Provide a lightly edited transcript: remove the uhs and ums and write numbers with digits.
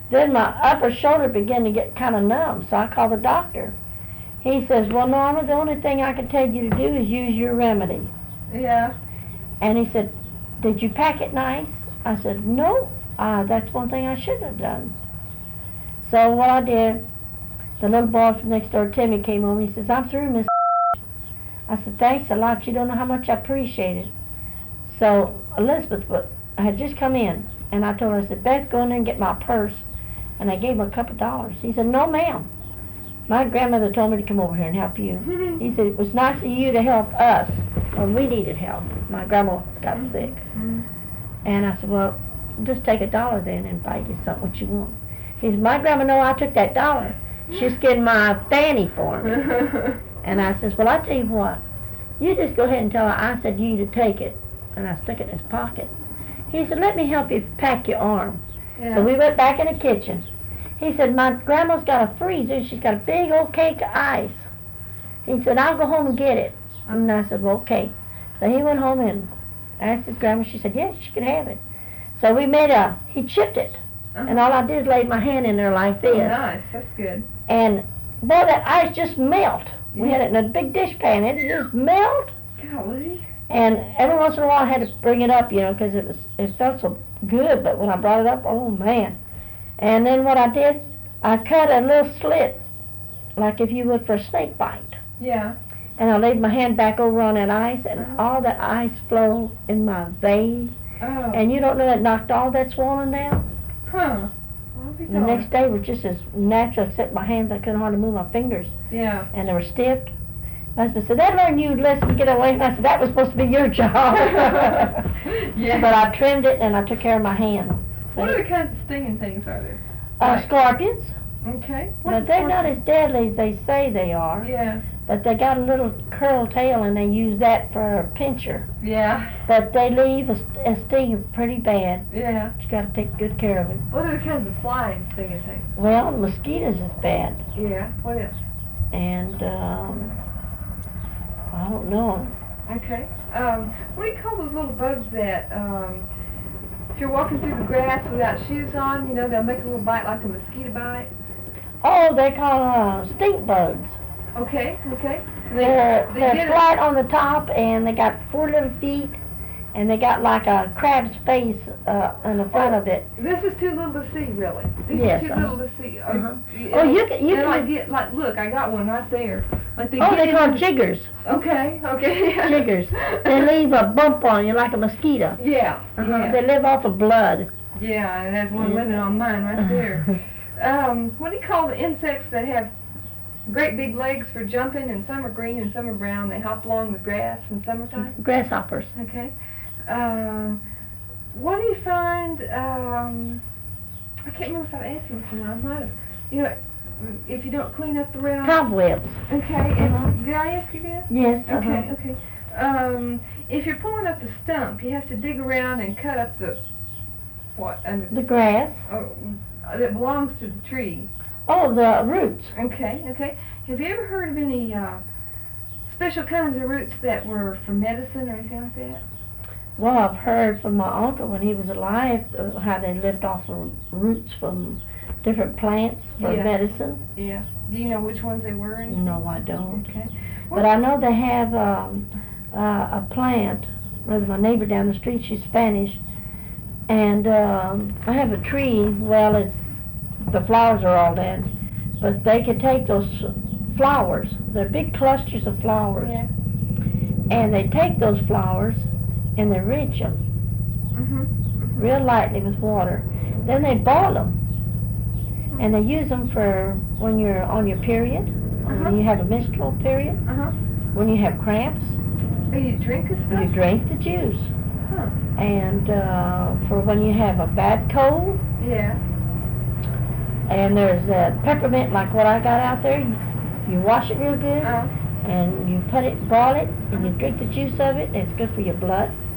Then my upper shoulder began to get kind of numb, so I called the doctor. He says, well, Norma, the only thing I can tell you to do is use your remedy. Yeah. And he said, did you pack it nice? I said, no, that's one thing I should have done. So what I did, the little boy from next door, Timmy, came home. He says, I'm through, Miss. I said, thanks a lot. You don't know how much I appreciate it. So Elizabeth had just come in, and I told her, I said, Beth, go in there and get my purse. And I gave him a couple $. He said, no, ma'am. My grandmother told me to come over here and help you. He said, it was nice of you to help us when we needed help. My grandma got sick. And I said, well, just take $1 then and buy you something what you want. He said, my grandma know I took that $1. She's getting my fanny for me. And I says, well, I tell you what, you just go ahead and tell her I said you to take it. And I stuck it in his pocket. He said, let me help you pack your arm. Yeah. So we went back in the kitchen. He said, my grandma's got a freezer. She's got a big old cake of ice. He said, I'll go home and get it. And I said, well, okay. So he went home and asked his grandma. She said, yes, she could have it. So we he chipped it. And all I did is laid my hand in there like this. Oh, nice. That's good. And, boy, that ice just melt. We had it in a big dish pan. It just melt. Golly. And every once in a while I had to bring it up, because it felt so good. But when I brought it up, oh, man. And then what I did, I cut a little slit, like if you would for a snake bite. Yeah. And I laid my hand back over on that ice, and all that ice flowed in my vein. Oh. And you don't know it knocked all that swollen down? Huh. The next day was just as natural, except my hands, I couldn't hardly move my fingers. Yeah. And they were stiff. My husband said, that learned you lesson, get away. And I said, that was supposed to be your job. Yeah. But I trimmed it, and I took care of my hand. What other kinds of stinging things are there? Scorpions. Okay. But they're not as deadly as they say they are. Yeah. But they got a little curl tail, and they use that for a pincher. Yeah. But they leave a sting pretty bad. Yeah. You got to take good care of it. What other kinds of flying stinging things? Well, mosquitoes is bad. Yeah. What else? And I don't know. Okay. What do you call those little bugs that if you're walking through the grass without shoes on, they'll make a little bite like a mosquito bite? Oh, they call stink bugs. Okay. Okay. They're flat on the top, and they got 4 little feet, and they got like a crab's face in the front of it. This is too little to see, really. Yes. Too little to see. You can Look, I got one right there. Like they call jiggers. Okay. Jiggers. They leave a bump on you like a mosquito. Yeah. Yeah. They live off of blood. Yeah, and there's one living on mine right there. What do you call the insects that have great big legs for jumping, and some are green and some are brown? They hop along the grass in summertime? Grasshoppers. Okay. What do you find, I can't remember if I asked you this or not. I might have. If you don't clean up around... Cobwebs. Okay. And did I ask you this? Yes. Okay. If you're pulling up the stump, you have to dig around and cut up the... What? The grass. That belongs to the tree. Oh, the roots. Okay. Have you ever heard of any special kinds of roots that were for medicine or anything like that? Well, I've heard from my uncle when he was alive how they lived off of roots from different plants for medicine. Yeah. Do you know which ones they were? No, I don't. Okay. But I know they have a plant. Rather, my neighbor down the street, she's Spanish, and I have a tree. Well, the flowers are all dead, but they can take those flowers. They're big clusters of flowers, and they take those flowers and they rinse them real lightly with water. Then they boil them, and they use them for when you're on your period, when you have a menstrual period, when you have cramps. Oh, you drink this stuff? You drink the juice. And for when you have a bad cold. Yeah. And there's peppermint, like what I got out there. You wash it real good, and you boil it, and you drink the juice of it, and it's good for your blood.